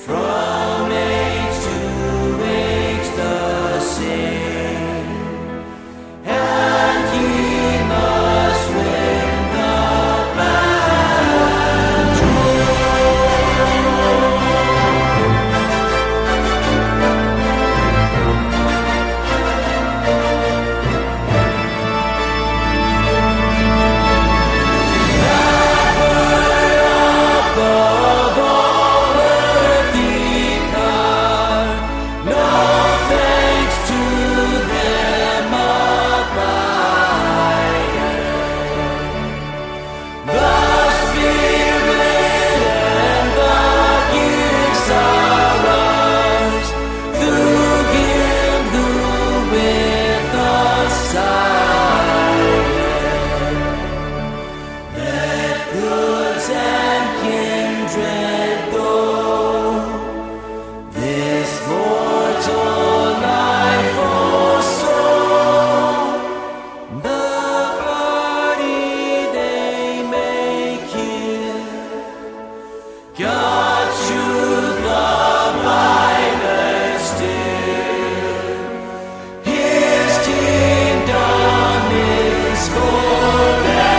From age to age the same, and ye must win the battle. Above all earthly power, no thanks to them abideth. The Spirit and the gifts are ours, through Him who with us abideth. Let goods and kindred go, this mortal life also, the party they may kill. God's truth abideth still, His kingdom is forever.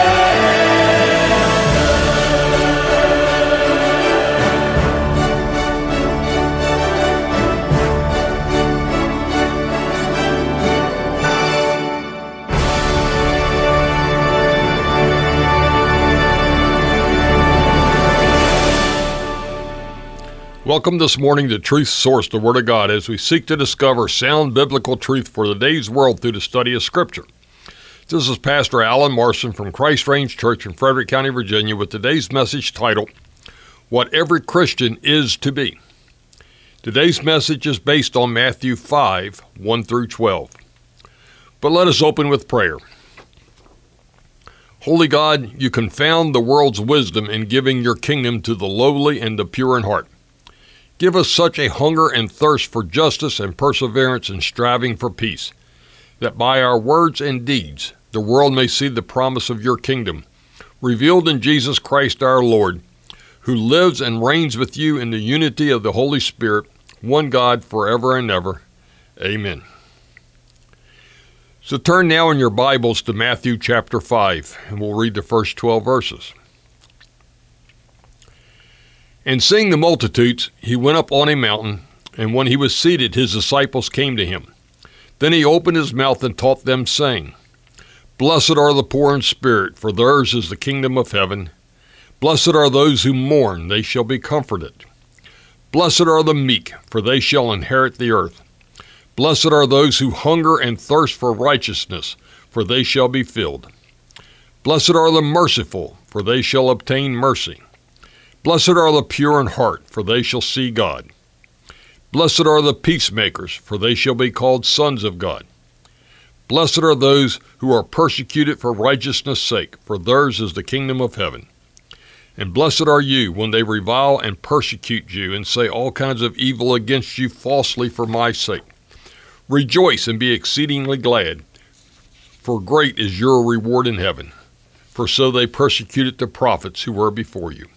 Welcome this morning to Truth Source, the Word of God, as we seek to discover sound biblical truth for today's world through the study of Scripture. This is Pastor Alan Marson from Christ Range Church in Frederick County, Virginia, with today's message titled, What Every Christian Is to Be. Today's message is based on Matthew 5, 1 through 12. But let us open with prayer. Holy God, you confound the world's wisdom in giving your kingdom to the lowly and the pure in heart. Give us such a hunger and thirst for justice and perseverance in striving for peace, that by our words and deeds the world may see the promise of your kingdom, revealed in Jesus Christ our Lord, who lives and reigns with you in the unity of the Holy Spirit, one God, forever and ever. Amen. So turn now in your Bibles to Matthew chapter 5, and we'll read the first 12 verses. And seeing the multitudes, he went up on a mountain, and when he was seated, his disciples came to him. Then he opened his mouth and taught them, saying, Blessed are the poor in spirit, for theirs is the kingdom of heaven. Blessed are those who mourn, they shall be comforted. Blessed are the meek, for they shall inherit the earth. Blessed are those who hunger and thirst for righteousness, for they shall be filled. Blessed are the merciful, for they shall obtain mercy. Blessed are the pure in heart, for they shall see God. Blessed are the peacemakers, for they shall be called sons of God. Blessed are those who are persecuted for righteousness' sake, for theirs is the kingdom of heaven. And blessed are you when they revile and persecute you and say all kinds of evil against you falsely for my sake. Rejoice and be exceedingly glad, for great is your reward in heaven. For so they persecuted the prophets who were before you.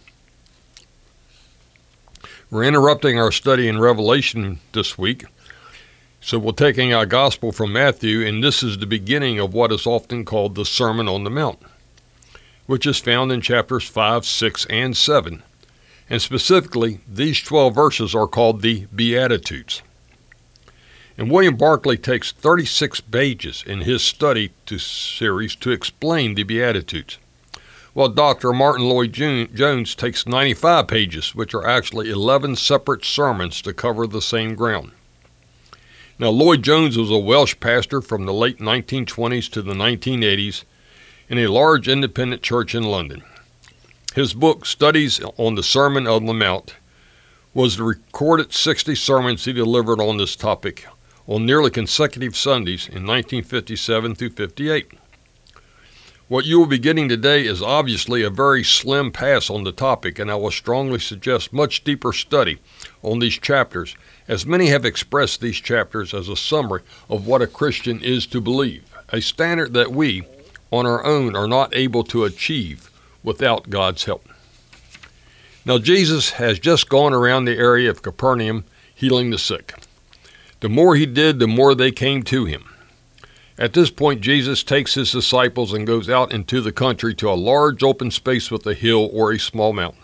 We're interrupting our study in Revelation this week, so we're taking our gospel from Matthew, and this is the beginning of what is often called the Sermon on the Mount, which is found in chapters 5, 6, and 7. And specifically, these 12 verses are called the Beatitudes. And William Barclay takes 36 pages in his study series to explain the Beatitudes, while Dr. Martin Lloyd-Jones takes 95 pages, which are actually 11 separate sermons to cover the same ground. Now, Lloyd-Jones was a Welsh pastor from the late 1920s to the 1980s in a large independent church in London. His book, Studies on the Sermon on the Mount, was the recorded 60 sermons he delivered on this topic on nearly consecutive Sundays in 1957 through 58. What you will be getting today is obviously a very slim pass on the topic, and I will strongly suggest much deeper study on these chapters, as many have expressed these chapters as a summary of what a Christian is to believe, a standard that we, on our own, are not able to achieve without God's help. Now Jesus has just gone around the area of Capernaum healing the sick. The more he did, the more they came to him. At this point, Jesus takes his disciples and goes out into the country to a large open space with a hill or a small mountain.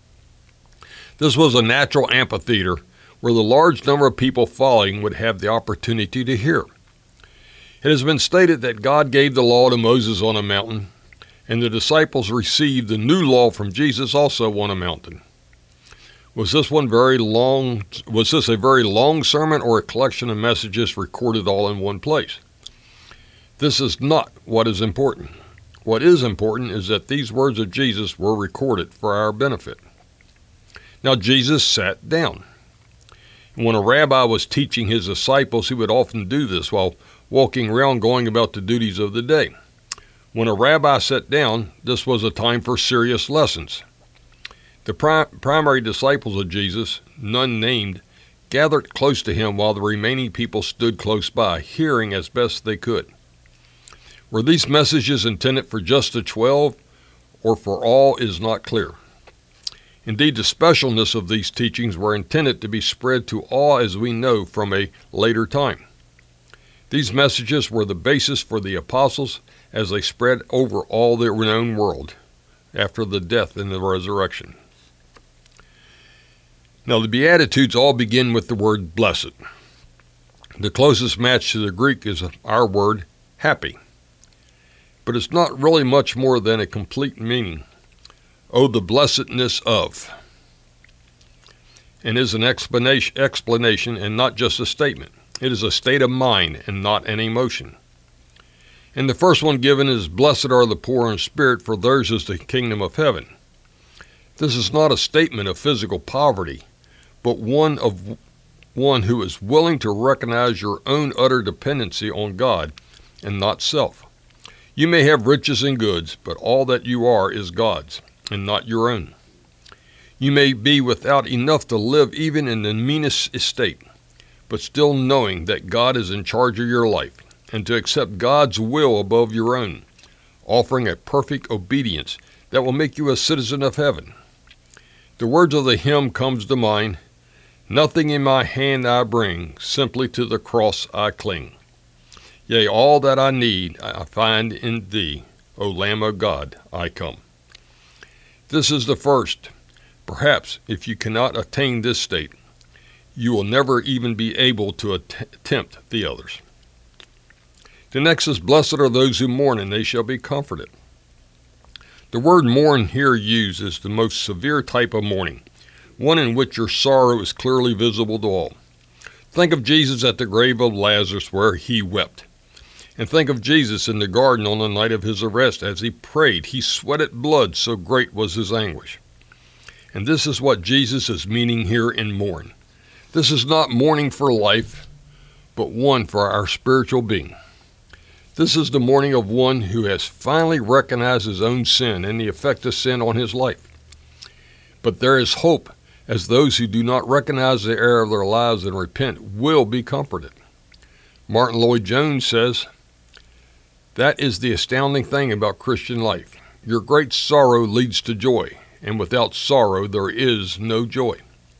This was a natural amphitheater where the large number of people following would have the opportunity to hear. It has been stated that God gave the law to Moses on a mountain, and the disciples received the new law from Jesus also on a mountain. Was this a very long sermon or a collection of messages recorded all in one place? This is not what is important. What is important is that these words of Jesus were recorded for our benefit. Now Jesus sat down. When a rabbi was teaching his disciples, he would often do this while walking around going about the duties of the day. When a rabbi sat down, this was a time for serious lessons. The primary disciples of Jesus, none named, gathered close to him while the remaining people stood close by, hearing as best they could. Were these messages intended for just the 12 or for all is not clear. Indeed, the specialness of these teachings were intended to be spread to all as we know from a later time. These messages were the basis for the apostles as they spread over all the known world after the death and the resurrection. Now, the Beatitudes all begin with the word blessed. The closest match to the Greek is our word happy. But it's not really much more than a complete meaning. Oh, the blessedness of. And is an explanation and not just a statement. It is a state of mind and not an emotion. And the first one given is, blessed are the poor in spirit, for theirs is the kingdom of heaven. This is not a statement of physical poverty, but one who is willing to recognize your own utter dependency on God and not self. You may have riches and goods, but all that you are is God's and not your own. You may be without enough to live even in the meanest estate, but still knowing that God is in charge of your life and to accept God's will above your own, offering a perfect obedience that will make you a citizen of heaven. The words of the hymn comes to mind, nothing in my hand I bring, simply to the cross I cling. Yea, all that I need I find in thee, O Lamb of God, I come. This is the first. Perhaps if you cannot attain this state, you will never even be able to attempt the others. The next is, blessed are those who mourn, and they shall be comforted. The word mourn here used is the most severe type of mourning, one in which your sorrow is clearly visible to all. Think of Jesus at the grave of Lazarus where he wept. And think of Jesus in the garden on the night of his arrest. As he prayed, he sweated blood, so great was his anguish. And this is what Jesus is meaning here in mourn. This is not mourning for life, but one for our spiritual being. This is the mourning of one who has finally recognized his own sin and the effect of sin on his life. But there is hope, as those who do not recognize the error of their lives and repent will be comforted. Martin Lloyd-Jones says, that is the astounding thing about Christian life. Your great sorrow leads to joy, and without sorrow there is no joy.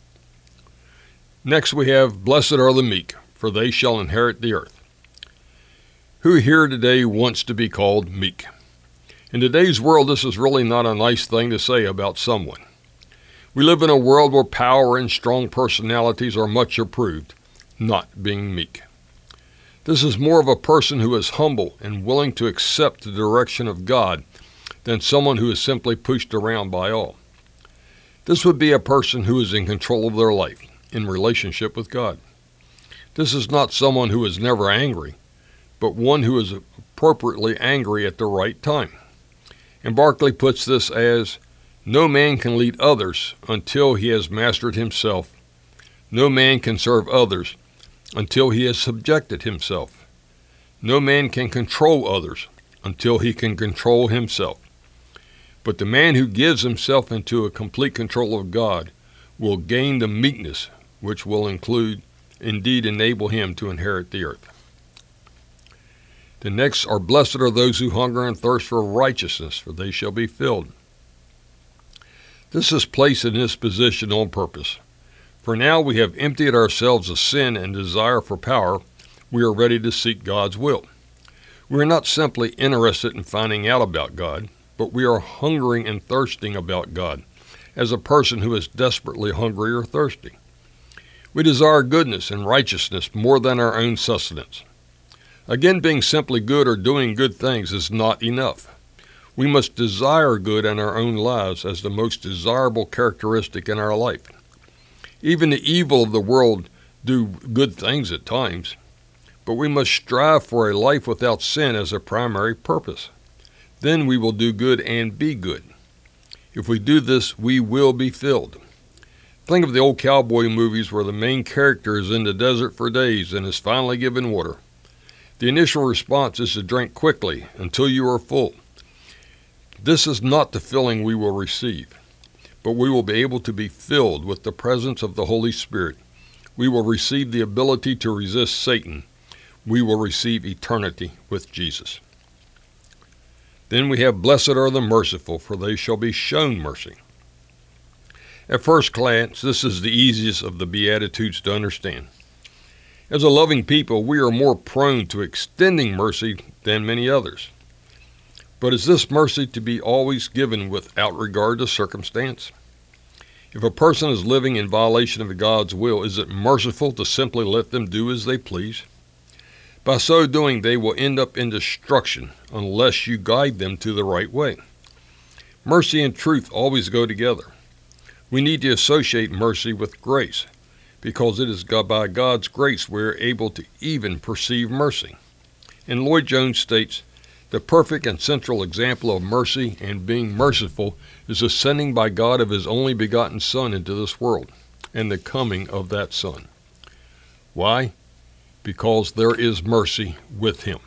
Next we have, blessed are the meek, for they shall inherit the earth. Who here today wants to be called meek? In today's world, this is really not a nice thing to say about someone. We live in a world where power and strong personalities are much approved, not being meek. This is more of a person who is humble and willing to accept the direction of God than someone who is simply pushed around by all. This would be a person who is in control of their life, in relationship with God. This is not someone who is never angry, but one who is appropriately angry at the right time. And Barclay puts this as, no man can lead others until he has mastered himself. No man can serve others until he has subjected himself. No man can control others until he can control himself. But the man who gives himself into a complete control of God will gain the meekness which will indeed enable him to inherit the earth. The next are, blessed are those who hunger and thirst for righteousness, for they shall be filled. This is placed in this position on purpose. For now we have emptied ourselves of sin and desire for power. We are ready to seek God's will. We are not simply interested in finding out about God, but we are hungering and thirsting about God, as a person who is desperately hungry or thirsty. We desire goodness and righteousness more than our own sustenance. Again, being simply good or doing good things is not enough. We must desire good in our own lives as the most desirable characteristic in our life. Even the evil of the world do good things at times, but we must strive for a life without sin as a primary purpose. Then we will do good and be good. If we do this, we will be filled. Think of the old cowboy movies where the main character is in the desert for days and is finally given water. The initial response is to drink quickly until you are full. This is not the filling we will receive, but we will be able to be filled with the presence of the Holy Spirit. We will receive the ability to resist Satan. We will receive eternity with Jesus. Then we have, blessed are the merciful, for they shall be shown mercy. At first glance, this is the easiest of the Beatitudes to understand. As a loving people, we are more prone to extending mercy than many others. But is this mercy to be always given without regard to circumstance? If a person is living in violation of God's will, is it merciful to simply let them do as they please? By so doing, they will end up in destruction unless you guide them to the right way. Mercy and truth always go together. We need to associate mercy with grace, because it is by God's grace we are able to even perceive mercy. And Lloyd Jones states, the perfect and central example of mercy and being merciful is the sending by God of His only begotten Son into this world, and the coming of that Son. Why? Because there is mercy with Him.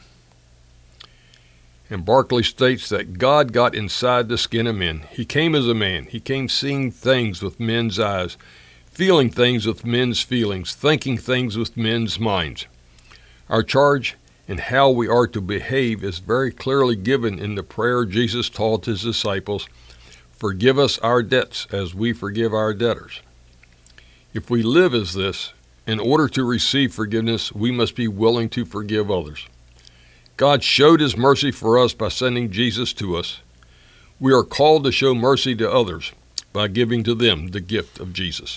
And Barclay states that God got inside the skin of men. He came as a man. He came seeing things with men's eyes, feeling things with men's feelings, thinking things with men's minds. Our charge and how we are to behave is very clearly given in the prayer Jesus taught His disciples, forgive us our debts as we forgive our debtors. If we live as this, in order to receive forgiveness, we must be willing to forgive others. God showed His mercy for us by sending Jesus to us. We are called to show mercy to others by giving to them the gift of Jesus.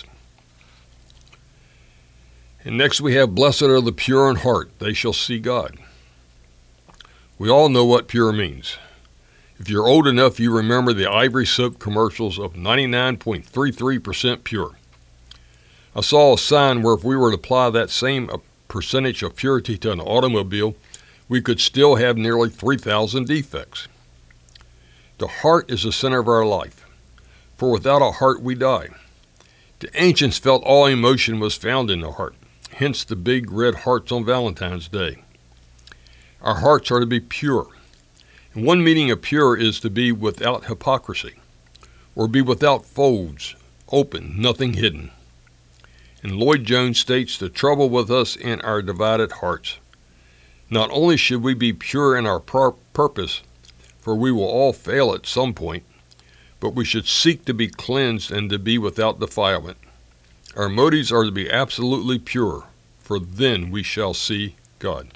And next we have, blessed are the pure in heart, they shall see God. We all know what pure means. If you're old enough, you remember the Ivory soap commercials of 99.33% pure. I saw a sign where if we were to apply that same percentage of purity to an automobile, we could still have nearly 3,000 defects. The heart is the center of our life, for without a heart we die. The ancients felt all emotion was found in the heart, hence the big red hearts on Valentine's Day. Our hearts are to be pure. And one meaning of pure is to be without hypocrisy, or be without folds, open, nothing hidden. And Lloyd Jones states the trouble with us in our divided hearts. Not only should we be pure in our purpose, for we will all fail at some point, but we should seek to be cleansed and to be without defilement. Our motives are to be absolutely pure, for then we shall see God.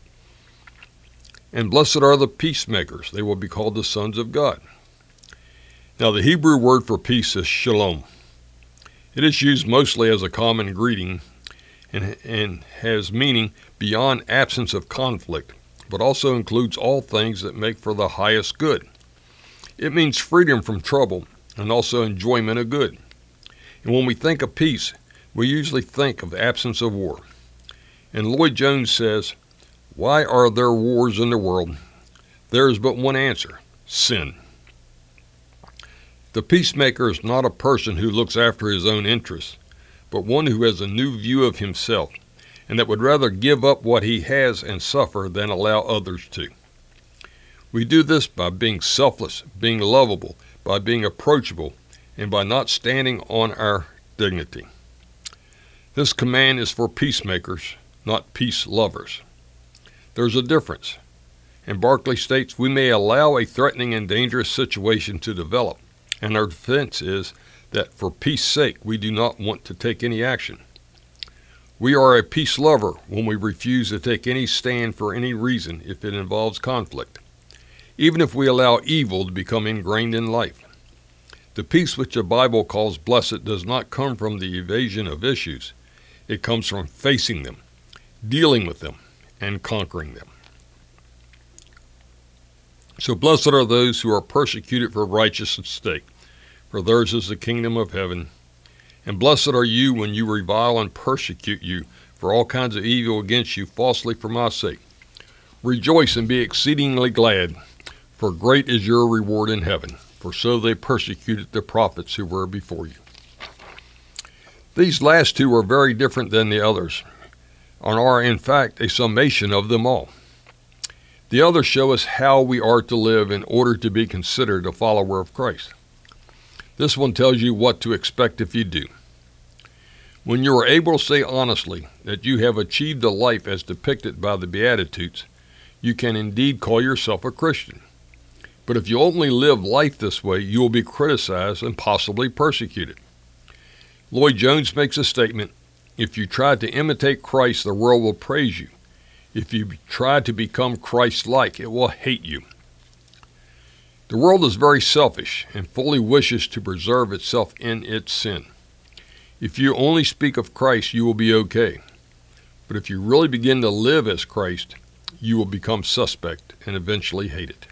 And blessed are the peacemakers, they will be called the sons of God. Now the Hebrew word for peace is shalom. It is used mostly as a common greeting and has meaning beyond absence of conflict, but also includes all things that make for the highest good. It means freedom from trouble and also enjoyment of good. And when we think of peace, we usually think of the absence of war. And Lloyd Jones says, why are there wars in the world? There is but one answer, sin. The peacemaker is not a person who looks after his own interests, but one who has a new view of himself, and that would rather give up what he has and suffer than allow others to. We do this by being selfless, being lovable, by being approachable, and by not standing on our dignity. This command is for peacemakers, not peace lovers. There's a difference, and Barclay states we may allow a threatening and dangerous situation to develop, and our defense is that for peace sake we do not want to take any action. We are a peace lover when we refuse to take any stand for any reason if it involves conflict, even if we allow evil to become ingrained in life. The peace which the Bible calls blessed does not come from the evasion of issues. It comes from facing them, dealing with them, and conquering them. So blessed are those who are persecuted for righteousness' sake, for theirs is the kingdom of heaven. And blessed are you when you revile and persecute you for all kinds of evil against you falsely for my sake. Rejoice and be exceedingly glad, for great is your reward in heaven, for so they persecuted the prophets who were before you. These last two are very different than the others, and are in fact a summation of them all. The others show us how we are to live in order to be considered a follower of Christ. This one tells you what to expect if you do. When you are able to say honestly that you have achieved a life as depicted by the Beatitudes, you can indeed call yourself a Christian. But if you only live life this way, you will be criticized and possibly persecuted. Lloyd Jones makes a statement, if you try to imitate Christ, the world will praise you. If you try to become Christ-like, it will hate you. The world is very selfish and fully wishes to preserve itself in its sin. If you only speak of Christ, you will be okay. But if you really begin to live as Christ, you will become suspect and eventually hated.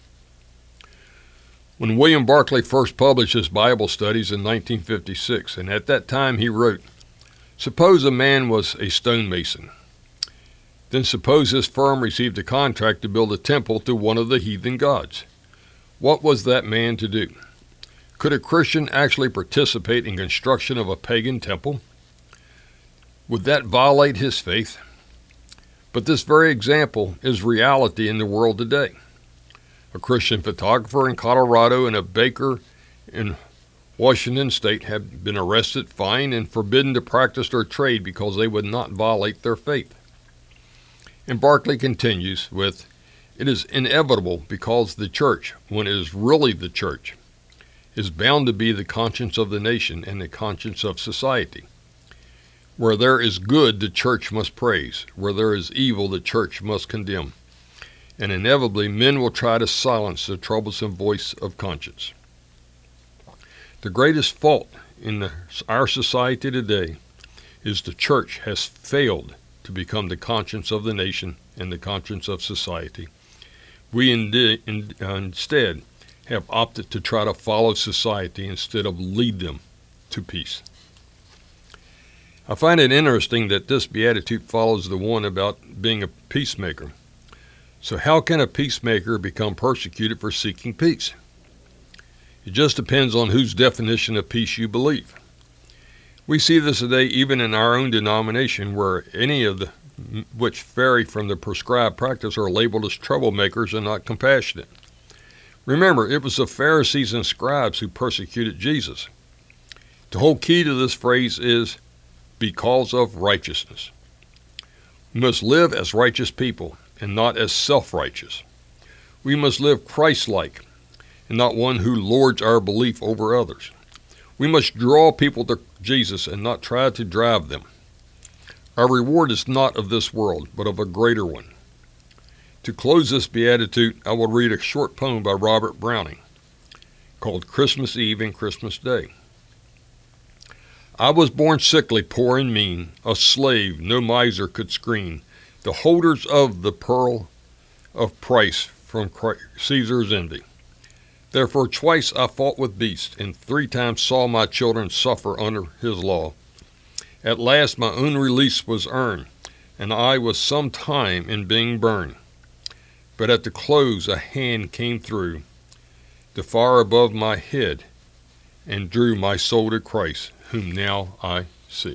When William Barclay first published his Bible studies in 1956, and at that time he wrote, "Suppose a man was a stonemason. Then suppose his firm received a contract to build a temple to one of the heathen gods. What was that man to do? Could a Christian actually participate in construction of a pagan temple? Would that violate his faith? But this very example is reality in the world today. A Christian photographer in Colorado and a baker in Washington State have been arrested, fined, and forbidden to practice their trade because they would not violate their faith." And Barclay continues with, "It is inevitable because the church, when it is really the church, is bound to be the conscience of the nation and the conscience of society. Where there is good, the church must praise. Where there is evil, the church must condemn. And inevitably, men will try to silence the troublesome voice of conscience." The greatest fault in our society today is the church has failed to become the conscience of the nation and the conscience of society. We instead have opted to try to follow society instead of lead them to peace. I find it interesting that this beatitude follows the one about being a peacemaker. So how can a peacemaker become persecuted for seeking peace? It just depends on whose definition of peace you believe. We see this today even in our own denomination, where any of the which vary from the prescribed practice are labeled as troublemakers and not compassionate. Remember, it was the Pharisees and scribes who persecuted Jesus. The whole key to this phrase is because of righteousness. We must live as righteous people and not as self-righteous. We must live Christ-like and not one who lords our belief over others. We must draw people to Jesus and not try to drive them. Our reward is not of this world, but of a greater one. To close this beatitude, I will read a short poem by Robert Browning called Christmas Eve and Christmas Day. "I was born sickly, poor and mean, a slave no miser could screen, the holders of the pearl of price from Caesar's envy. Therefore twice I fought with beasts, and 3 times saw my children suffer under his law. At last my own release was earned, and I was some time in being burned. But at the close a hand came through the far above my head, and drew my soul to Christ, whom now I see."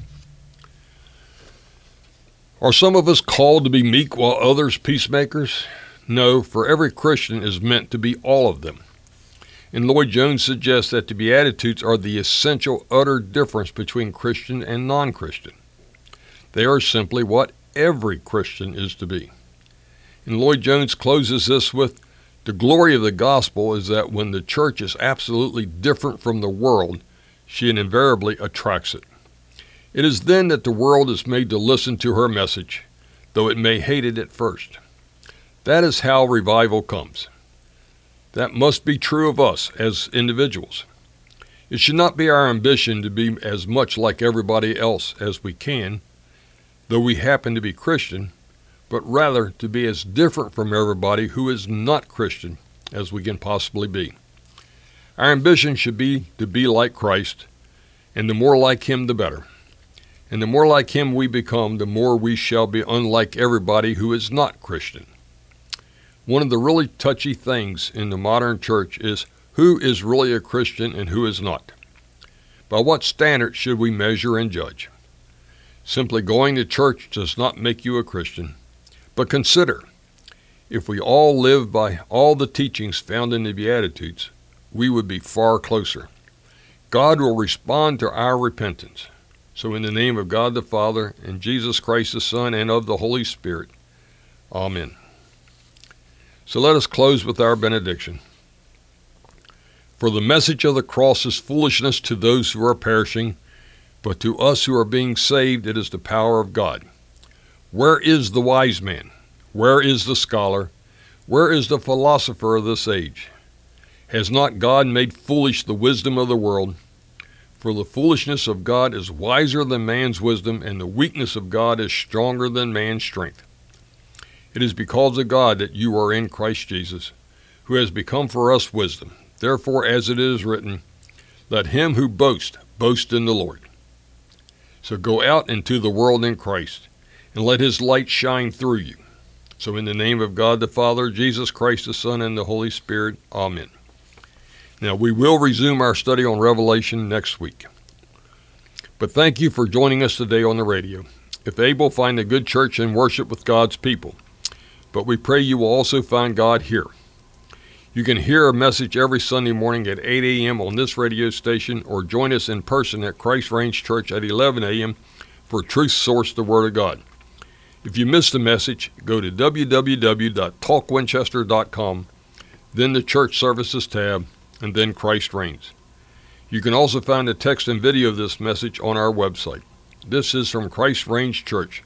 Are some of us called to be meek while others peacemakers? No, for every Christian is meant to be all of them. And Lloyd Jones suggests that the Beatitudes are the essential, utter difference between Christian and non-Christian. They are simply what every Christian is to be. And Lloyd Jones closes this with, "The glory of the gospel is that when the church is absolutely different from the world, she invariably attracts it. It is then that the world is made to listen to her message, though it may hate it at first. That is how revival comes. That must be true of us as individuals. It should not be our ambition to be as much like everybody else as we can, though we happen to be Christian, but rather to be as different from everybody who is not Christian as we can possibly be. Our ambition should be to be like Christ, and the more like Him, the better. And the more like Him we become, the more we shall be unlike everybody who is not Christian. One of the really touchy things in the modern church is who is really a Christian and who is not. By what standard should we measure and judge? Simply going to church does not make you a Christian. But consider, if we all lived by all the teachings found in the Beatitudes, we would be far closer. God will respond to our repentance. So in the name of God the Father, and Jesus Christ the Son, and of the Holy Spirit, Amen. So let us close with our benediction. For the message of the cross is foolishness to those who are perishing, but to us who are being saved it is the power of God. Where is the wise man? Where is the scholar? Where is the philosopher of this age? Has not God made foolish the wisdom of the world? For the foolishness of God is wiser than man's wisdom, and the weakness of God is stronger than man's strength. It is because of God that you are in Christ Jesus, who has become for us wisdom. Therefore, as it is written, let him who boasts, boast in the Lord. So go out into the world in Christ, and let His light shine through you. So in the name of God the Father, Jesus Christ the Son, and the Holy Spirit, Amen. Now, we will resume our study on Revelation next week. But thank you for joining us today on the radio. If able, find a good church and worship with God's people. But we pray you will also find God here. You can hear a message every Sunday morning at 8 a.m. on this radio station, or join us in person at Christ Range Church at 11 a.m. for Truth Source, the Word of God. If you missed the message, go to www.talkwinchester.com, then the Church Services tab, and then Christ Reigns. You can also find a text and video of this message on our website. This is from Christ Range Church,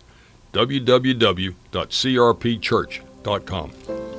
www.crpchurch.com.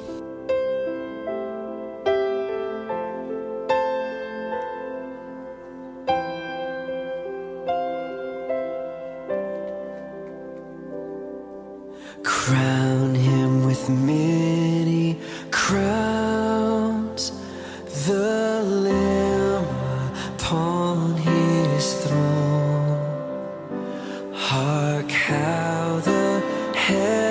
Crown Him with many crowns, the Lamb upon His throne. Hark how the heavens